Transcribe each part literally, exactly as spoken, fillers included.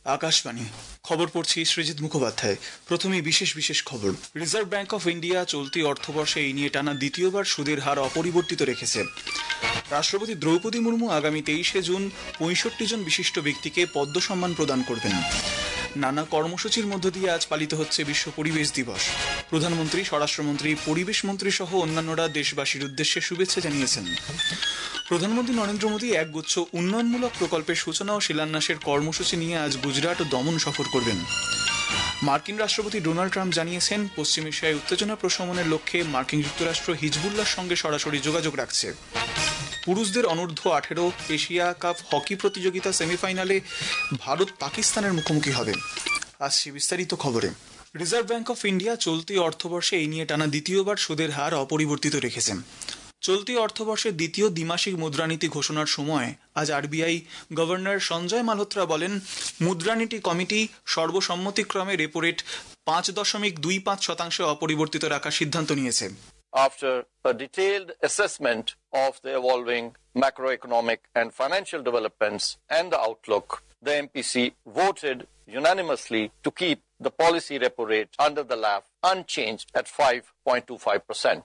আকাশবাণী খবর পড়ছি সৃজিত মুখোপাধ্যায়। প্রথমেই বিশেষ বিশেষ খবর। রিজার্ভ ব্যাংক অফ ইন্ডিয়া চলতি অর্থবর্ষে এই নিয়ে টানা দ্বিতীয়বার সুদের হার অপরিবর্তিত রেখেছে। রাষ্ট্রপতি দ্রৌপদী মুর্মু আগামী তেইশে জুন পঁয়ষট্টি জন বিশিষ্ট ব্যক্তিকে পদ্ম সম্মান প্রদান করবেন। নানা কর্মসূচির মধ্য দিয়ে আজ পালিত হচ্ছে বিশ্ব পরিবেশ দিবস। প্রধানমন্ত্রী, স্বরাষ্ট্রমন্ত্রী, পরিবেশ মন্ত্রী সহ অন্যান্যরা দেশবাসীর উদ্দেশ্যে শুভেচ্ছা জানিয়েছেন। প্রধানমন্ত্রী নরেন্দ্র মোদী একগুচ্ছ উন্নয়নমূলক প্রকল্পের সূচনা ও শিলান্যাসের কর্মসূচি নিয়ে আজ গুজরাট ও দমন সফর করবেন। মার্কিন রাষ্ট্রপতি ডোনাল্ড ট্রাম্প জানিয়েছেন, পশ্চিম এশিয়ায় উত্তেজনা প্রশমনের লক্ষ্যে মার্কিন যুক্তরাষ্ট্র হিজবুল্লাহর সঙ্গে সরাসরি যোগাযোগ রাখছে। পুরুষদের অনূর্ধ্ব আঠেরো এশিয়া কাপ হকি প্রতিযোগিতা সেমিফাইনালে ভারত পাকিস্তানের মুখোমুখি হবে। আসছে বিস্তারিত খবরে। রিজার্ভ ব্যাংক অফ ইন্ডিয়া চলতি অর্থবর্ষে এই নিয়ে টানা দ্বিতীয়বার সুদের হার অপরিবর্তিত রেখেছে। চলতি অর্থবর্ষের দ্বিতীয় দ্বিমাসিক মুদ্রানীতি ঘোষণার সময় আজ আরবিআই গভর্নর সঞ্জয় মালহোত্রা বলেন, মুদ্রানীতি কমিটি সর্বসম্মতিক্রমে রেপো রেট পাঁচ দশমিক দুই পাঁচ শতাংশে অপরিবর্তিত রাখার সিদ্ধান্ত নিয়েছে। After a detailed assessment of the evolving macroeconomic and financial developments and the outlook, the M P C voted unanimously to keep the policy repo rate under the L A F unchanged at five point two five percent.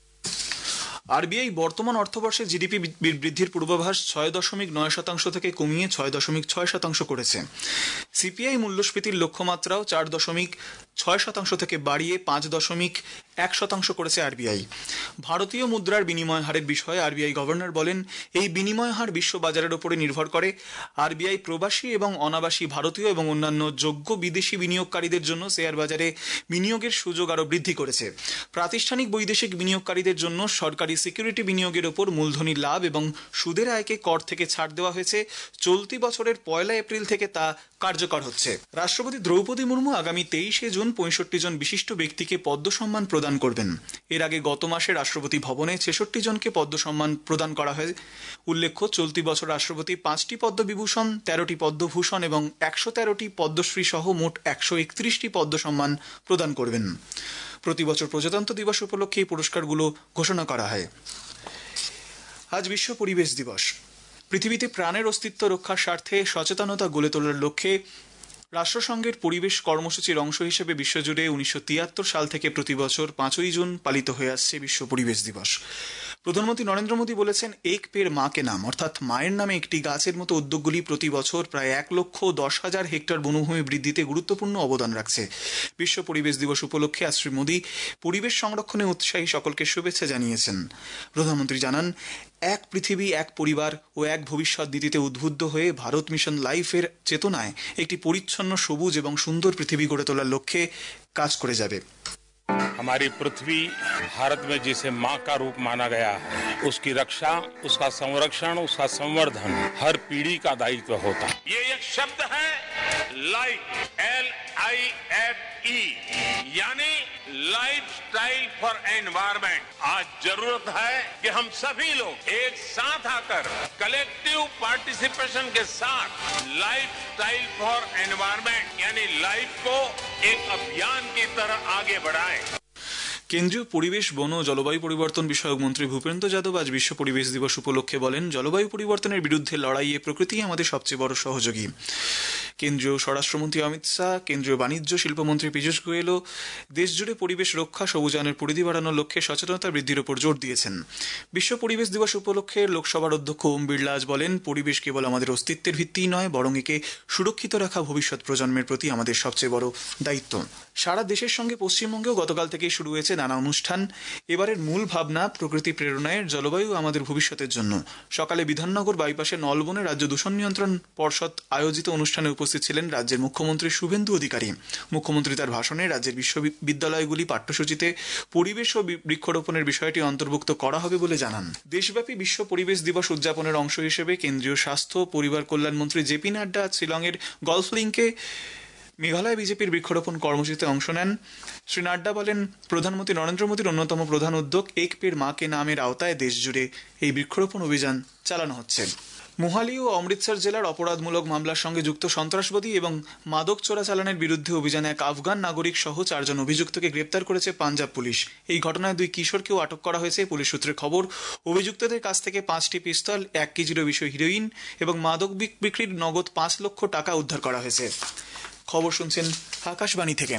RBI বর্তমান অর্থবর্ষে GDP বৃদ্ধির পূর্বাভাস ছয় দশমিক নয় শতাংশ থেকে কমিয়ে ছয় দশমিক ছয় শতাংশ করেছে। সিপিআই মূল্যস্ফীতির লক্ষ্যমাত্রাও চার দশমিক ছয় শতাংশ থেকে বাড়িয়ে পাঁচ দশমিক এক শতাংশ করেছে আরবিআই। ভারতীয় মুদ্রার বিনিময় হারের বিষয়ে আরবিআই গভর্নর বলেন, এই বিনিময় হার বিশ্ব বাজারের উপরে নির্ভর করে। আরবিআই প্রবাসী এবং অনাবাসী ভারতীয় এবং অন্যান্য যোগ্য বিদেশি বিনিয়োগকারীদের জন্য শেয়ার বাজারে বিনিয়োগের সুযোগ আরও বৃদ্ধি করেছে। প্রাতিষ্ঠানিক বৈদেশিক বিনিয়োগকারীদের জন্য সরকারি সিকিউরিটি বিনিয়োগের ওপর মূলধনী লাভ এবং সুদের আয়কে কর থেকে ছাড় দেওয়া হয়েছে। চলতি বছরের পয়লা এপ্রিল থেকে তা কার্যকর হচ্ছে। রাষ্ট্রপতি দ্রৌপদী মুর্মু আগামী তেইশে জুন পঁয়ষট্টি জন বিশিষ্ট ব্যক্তিকে পদ্ম সম্মান প্রদান করবেন। এর আগে গত মাসে রাষ্ট্রপতি ভবনে ছেষট্টি জনকে পদ্ম সম্মান প্রদান করা হয়। উল্লেখ্য, চলতি বছর রাষ্ট্রপতি পাঁচটি পদ্মবিভূষণ, তেরোটি পদ্মভূষণ এবং একশো তেরোটি পদ্মশ্রী সহ মোট একশো একত্রিশটি পদ্ম সম্মান প্রদান করবেন। প্রতি বছর প্রজাতন্ত্র দিবস উপলক্ষে এই পুরস্কারগুলো ঘোষণা করা হয়। আজ বিশ্ব পরিবেশ দিবস। পৃথিবীতে প্রাণের অস্তিত্ব রক্ষার স্বার্থে সচেতনতা গড়ে তোলার লক্ষ্যে রাষ্ট্রসংঘের পরিবেশ কর্মসূচির অংশ হিসেবে বিশ্বজুড়ে উনিশশো তিয়াত্তর সাল থেকে প্রতি বছর পাঁচই জুন পালিত হয়ে আসছে বিশ্ব পরিবেশ দিবস। প্রধানমন্ত্রী নরেন্দ্র মোদী বলেছেন, এক পেড় মা কে নাম অর্থাৎ মায়ের নামে একটি গাছের মতো উদ্যোগগুলি প্রতি বছর প্রায় এক লক্ষ দশ হাজার হেক্টর বনভূমি বৃদ্ধিতে গুরুত্বপূর্ণ অবদান রাখছে। বিশ্ব পরিবেশ দিবস উপলক্ষে আজ শ্রী মোদী পরিবেশ সংরক্ষণে উৎসাহী সকলকে শুভেচ্ছা জানিয়েছেন। প্রধানমন্ত্রী জানান, এক পৃথিবী, এক পরিবার ও এক ভবিষ্যৎ নীতিতে উদ্বুদ্ধ হয়ে ভারত মিশন লাইফের চেতনায় একটি পরিচ্ছন্ন, সবুজ এবং সুন্দর পৃথিবী গড়ে তোলার লক্ষ্যে কাজ করে যাবে। हमारी पृथ्वी भारत में जिसे माँ का रूप माना गया है, उसकी रक्षा, उसका संरक्षण, उसका संवर्धन हर पीढ़ी का दायित्व होता है। ये एक शब्द है life, L I F E, यानी लाइफ स्टाइल फॉर एनवायरमेंट। आज जरूरत है कि हम सभी लोग एक साथ आकर कलेक्टिव पार्टिसिपेशन के साथ लाइफ स्टाइल फॉर एनवायरमेंट यानी लाइफ को एक अभियान की तरह आगे बढ़ाएं। কেন্দ্রীয় পরিবেশ, বন ও জলবায়ু পরিবর্তন বিষয়ক মন্ত্রী ভূপেন্দ্র যাদব আজ বিশ্ব পরিবেশ দিবস উপলক্ষে বলেন, জলবায়ু পরিবর্তনের বিরুদ্ধে লড়াইয়ে প্রকৃতি আমাদের সবচেয়ে বড় সহযোগী। কেন্দ্রীয় স্বরাষ্ট্রমন্ত্রী অমিত শাহ, কেন্দ্রীয় বাণিজ্য শিল্পমন্ত্রী পীযূষ গোয়েলও দেশজুড়ে পরিবেশ রক্ষা, সবুজায়নের পরিধি বাড়ানোর লক্ষ্যে সচেতনতা বৃদ্ধির উপর জোর দিয়েছেন। বিশ্ব পরিবেশ দিবস উপলক্ষে লোকসভার অধ্যক্ষ ওম বিড়লা আজ বলেন, পরিবেশ কেবল আমাদের অস্তিত্বের ভিত্তিই নয়, বরং একে সুরক্ষিত রাখা ভবিষ্যৎ প্রজন্মের প্রতি আমাদের সবচেয়ে বড় দায়িত্ব। সারা দেশের সঙ্গে পশ্চিমবঙ্গেও গতকাল থেকেই শুরু হয়েছে নানা অনুষ্ঠান। এবারের মূল ভাবনা প্রকৃতি প্রেরণায় জলবায়ু আমাদের ভবিষ্যতের জন্য। সকালে বিধাননগর বাইপাসে নলবনে রাজ্য দূষণ নিয়ন্ত্রণ পর্ষদ আয়োজিত অনুষ্ঠানে উপস্থিত ছিলেন রাজ্যের মুখ্যমন্ত্রী শুভেন্দু অধিকারী। মুখ্যমন্ত্রী তার ভাষণে রাজ্যের বিশ্ববিদ্যালয়গুলি পাঠ্যসূচিতে পরিবেশ ও বৃক্ষরোপণের বিষয়টি অন্তর্ভুক্ত করা হবে বলে জানান। দেশব্যাপী বিশ্ব পরিবেশ দিবস উদযাপনের অংশ হিসেবে কেন্দ্রীয় স্বাস্থ্য পরিবার কল্যাণ মন্ত্রী জেপি নাড্ডা আজ শিলংয়ের গলফ লিঙ্কে মেঘালয় বিজেপির বৃক্ষরোপণ কর্মসূচিতে অংশ নেন। শ্রী নাড্ডা বলেন, প্রধানমন্ত্রী নরেন্দ্র মোদীর অন্যতম প্রধান উদ্যোগ এক পেড় মা কে নামের আওতায় দেশ জুড়ে এই বৃক্ষরোপণ অভিযান চালানো হচ্ছে। মোহালি ও অমৃতসর জেলার অপরাধমূলক মামলার সঙ্গে যুক্ত সন্ত্রাসবাদী এবং মাদক চোরাচালানের বিরুদ্ধে অভিযানে এক আফগান নাগরিক সহ চারজন অভিযুক্তকে গ্রেপ্তার করেছে পাঞ্জাব পুলিশ। এই ঘটনায় দুই কিশোরকেও আটক করা হয়েছে। পুলিশ সূত্রে খবর, অভিযুক্তদের কাছ থেকে পাঁচটি পিস্তল, এক কেজিরও বেশি হিরোইন এবং মাদক বিক্রির নগদ পাঁচ লক্ষ টাকা উদ্ধার করা হয়েছে। খবর শুনছেন আকাশবাণী থেকে।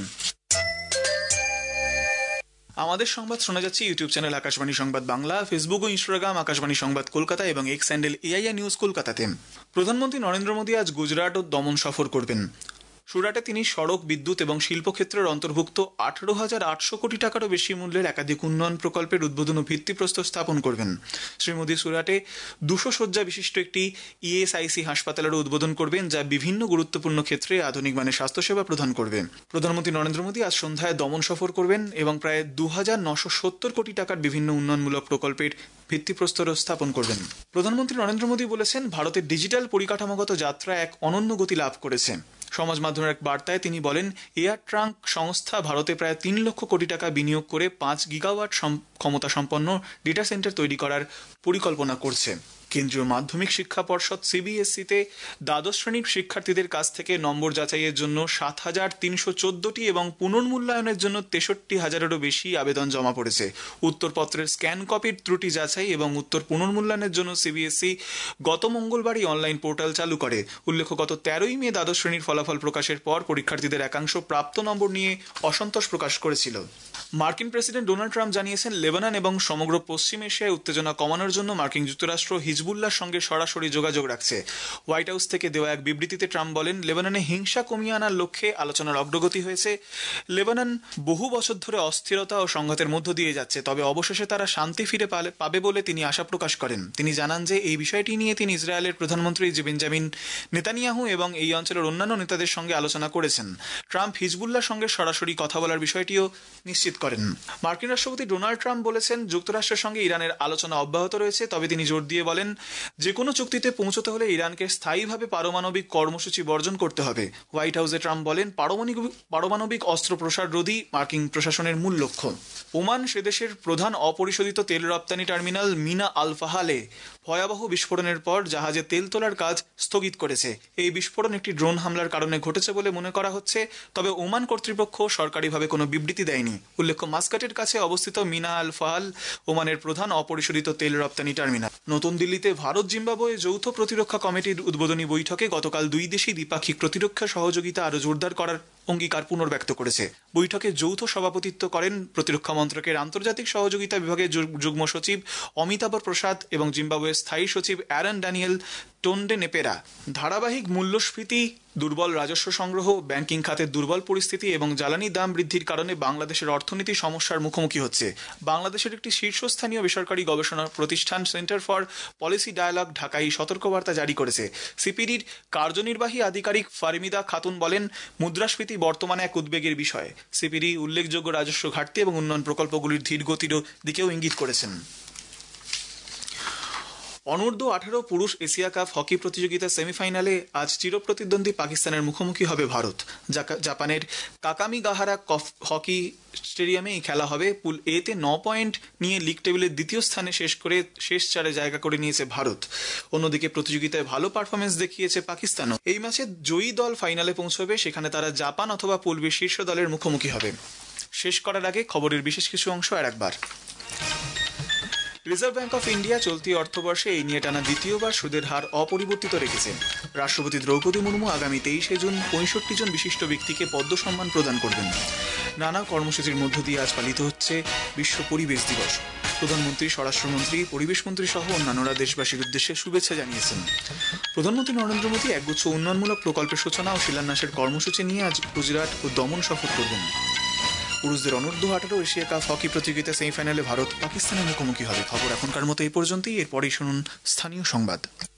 আমাদের সংবাদ শোনা যাচ্ছে ইউটিউব চ্যানেল আকাশবাণী সংবাদ বাংলা, ফেসবুক ও ইনস্টাগ্রাম আকাশবাণী সংবাদ কলকাতা এবং এক্স হ্যান্ডেল এআইআর নিউজ কলকাতাতে। প্রধানমন্ত্রী নরেন্দ্র মোদী আজ গুজরাট ও দমন সফর করবেন। সুরাটে তিনি সড়ক, বিদ্যুৎ এবং শিল্পক্ষেত্রের অন্তর্ভুক্ত আঠারো হাজার আটশো কোটি টাকারও বেশি মূল্যের একাধিক উন্নয়ন প্রকল্পের উদ্বোধন ও ভিত্তিপ্রস্তর স্থাপন করবেন। শ্রী মোদী সুরাটে দুশো শয্যা বিশিষ্ট একটি ইএসআইসি হাসপাতালেরও উদ্বোধন করবেন, যা বিভিন্ন গুরুত্বপূর্ণ ক্ষেত্রে আধুনিক মানের স্বাস্থ্যসেবা প্রদান করবে। প্রধানমন্ত্রী নরেন্দ্র মোদী আজ সন্ধ্যায় দমন সফর করবেন এবং প্রায় দু হাজার নশো সত্তর কোটি টাকার বিভিন্ন উন্নয়নমূলক প্রকল্পের ভিত্তিপ্রস্তরও স্থাপন করবেন। প্রধানমন্ত্রী নরেন্দ্র মোদী বলেছেন, ভারতের ডিজিটাল পরিকাঠামোগত যাত্রা এক অনন্য গতি লাভ করেছে। সমাজ মাধ্যমের এক বার্তায় তিনি বলেন, এয়ার ট্রাঙ্ক সংস্থা ভারতে প্রায় তিন লক্ষ কোটি টাকা বিনিয়োগ করে পাঁচ গিগাওয়াট ক্ষমতা সম্পন্ন ডেটা সেন্টার তৈরি করার পরিকল্পনা করছে। কেন্দ্রীয় মাধ্যমিক শিক্ষা পর্ষদ সিবিএসইতে দ্বাদশ শ্রেণীর শিক্ষার্থীদের কাছ থেকে নম্বর যাচাইয়ের জন্য সাত হাজার তিনশো চোদ্দটি এবং পুনর্মূল্যায়নের জন্য তেষট্টি হাজারেরও বেশি আবেদন জমা পড়েছে। উত্তরপত্রের স্ক্যান কপির ত্রুটি যাচাই এবং উত্তর পুনর্মূল্যায়নের জন্য সিবিএসই গত মঙ্গলবারই অনলাইন পোর্টাল চালু করে। উল্লেখ্য, গত তেরোই মে দ্বাদশ শ্রেণীর ফলাফল প্রকাশের পর পরীক্ষার্থীদের একাংশ প্রাপ্ত নম্বর নিয়ে অসন্তোষ প্রকাশ করেছিল। মার্কিন প্রেসিডেন্ট ডোনাল্ড ট্রাম্প জানিয়েছেন, লেবানন এবং সমগ্র পশ্চিম এশিয়ায় উত্তেজনা কমানোর জন্য মার্কিন যুক্তরাষ্ট্র হিজবুল্লাহর সঙ্গে সরাসরি যোগাযোগ রাখছে। হোয়াইট হাউস থেকে দেওয়া এক বিবৃতিতে ট্রাম্প বলেন, লেবাননে হিংসা কমিয়ে আনার লক্ষ্যে আলোচনার অগ্রগতি হয়েছে। লেবানন বহু বছর ধরে অস্থিরতা ও সংঘাতের মধ্য দিয়ে যাচ্ছে, তবে অবশেষে তারা শান্তি ফিরে পাবে বলে তিনি আশা প্রকাশ করেন। তিনি জানান যে এই বিষয়টি নিয়ে তিনি ইসরায়েলের প্রধানমন্ত্রী বেঞ্জামিন নেতানিয়াহু এবং এই অঞ্চলের অন্যান্য নেতাদের সঙ্গে আলোচনা করেছেন। ট্রাম্প হিজবুল্লাহর সঙ্গে সরাসরি কথা বলার বিষয়টিও নিশ্চিত করেন। মার্কিন রাষ্ট্রপতি ডোনাল্ড ট্রাম্প বলেছেন, যুক্তরাষ্ট্রের সঙ্গে ইরানের আলোচনা অব্যাহত রয়েছে, তবে তিনি জোর দিয়ে বলেন, যে কোনো চুক্তিতে পৌঁছতে হলে ইরানকে স্থায়ীভাবে পারমাণবিক কর্মসূচি বর্জন করতে হবে। হোয়াইট হাউসে ট্রাম্প বলেন, পারমাণবিক পারমাণবিক অস্ত্র প্রসার রোধই মার্কিন প্রশাসনের মূল লক্ষ্য। ওমান সে দেশের প্রধান অপরিশোধিত তেল রপ্তানি টার্মিনাল মিনা আল ফাহালে ভয়াবহ বিস্ফোরণের পর জাহাজে তেল তোলার কাজ স্থগিত করেছে। এই বিস্ফোরণ একটি ড্রোন হামলার কারণে ঘটেছে বলে মনে করা হচ্ছে, তবে ওমান কর্তৃপক্ষ সরকারিভাবে কোনো বিবৃতি দেয়নি। উল্লেখ্য, মাস্কাটের কাছে অবস্থিত মিনা আল ফাহাল ওমানের প্রধান অপরিশোধিত তেল রপ্তানি টার্মিনাল। নতুন দিল্লিতে ভারত জিম্বাবুয়ে যৌথ প্রতিরক্ষা কমিটির উদ্বোধনী বৈঠকে গতকাল দুই দেশই দ্বিপাক্ষিক প্রতিরক্ষা সহযোগিতা আরও জোরদার করার অঙ্গীকার পুনর্ব্যক্ত করেছে। বৈঠকে যৌথ সভাপতিত্ব করেন প্রতিরক্ষা মন্ত্রকের আন্তর্জাতিক সহযোগিতা বিভাগের যুগ্ম সচিব অমিতাভ প্রসাদ এবং জিম্বাবুয়ের স্থায়ী সচিব অ্যারন ড্যানিয়েল টোন্ডে নেপেরা। ধারাবাহিক মূল্যস্ফীতি, দুর্বল রাজস্ব সংগ্রহ, ব্যাংকিং খাতের দুর্বল পরিস্থিতি এবং জ্বালানি দাম বৃদ্ধির কারণে বাংলাদেশের অর্থনীতি সমস্যার মুখোমুখি হচ্ছে। বাংলাদেশের একটি শীর্ষস্থানীয় বেসরকারি গবেষণা প্রতিষ্ঠান সেন্টার ফর পলিসি ডায়ালগ ঢাকায় সতর্কবার্তা জারি করেছে। সিপিডির কার্যনির্বাহী আধিকারিক ফারিমিদা খাতুন বলেন, মুদ্রাস্ফীতি বর্তমানে এক উদ্বেগের বিষয়। সিপিডি উল্লেখযোগ্য রাজস্ব ঘাটতি এবং উন্নয়ন প্রকল্পগুলির ধীরগতির দিকেও ইঙ্গিত করেছেন। অনূর্ধ্ব আঠারো পুরুষ এশিয়া কাপ হকি প্রতিযোগিতার সেমিফাইনালে আজ চিরপ্রতিদ্বন্দ্বী পাকিস্তানের মুখোমুখি হবে ভারত। জাপানের কাকামিগাহারা হকি স্টেডিয়ামে এই খেলা হবে। পুল এ তে ন পয়েন্ট নিয়ে লিগ টেবিলের দ্বিতীয় স্থানে শেষ করে শেষ চারে জায়গা করে নিয়েছে ভারত। অন্যদিকে প্রতিযোগিতায় ভালো পারফরমেন্স দেখিয়েছে পাকিস্তানও। এই ম্যাচে জয়ী দল ফাইনালে পৌঁছবে, সেখানে তারা জাপান অথবা পুল বি শীর্ষ দলের মুখোমুখি হবে। শেষ করার আগে খবরের বিশেষ কিছু অংশ আর একবার। রিজার্ভ ব্যাংক অফ ইন্ডিয়া চলতি অর্থবর্ষে এই নিয়ে টানা দ্বিতীয়বার সুদের হার অপরিবর্তিত রেখেছে। রাষ্ট্রপতি দ্রৌপদী মুর্মু আগামী তেইশে জুন পঁয়ষট্টি জন বিশিষ্ট ব্যক্তিকে পদ্ম সম্মান প্রদান করবেন। নানা কর্মসূচির মধ্য দিয়ে আজ পালিত হচ্ছে বিশ্ব পরিবেশ দিবস। প্রধানমন্ত্রী, স্বরাষ্ট্রমন্ত্রী, পরিবেশমন্ত্রী সহ অন্যান্যরা দেশবাসীর উদ্দেশ্যে শুভেচ্ছা জানিয়েছেন। প্রধানমন্ত্রী নরেন্দ্র মোদী একগুচ্ছ উন্নয়নমূলক প্রকল্পের সূচনা ও শিলান্যাসের কর্মসূচি নিয়ে আজ গুজরাট ও দমন সফর করবেন। পুরুষদের অনূর্ধ্ব আঠারো এশিয়া কাপ হকি প্রতিযোগিতা সেমিফাইনালে ভারত পাকিস্তানের মুখোমুখি হবে। খবর এখনকার মতো এই পর্যন্তই। এরপরেই শুনুন স্থানীয় সংবাদ।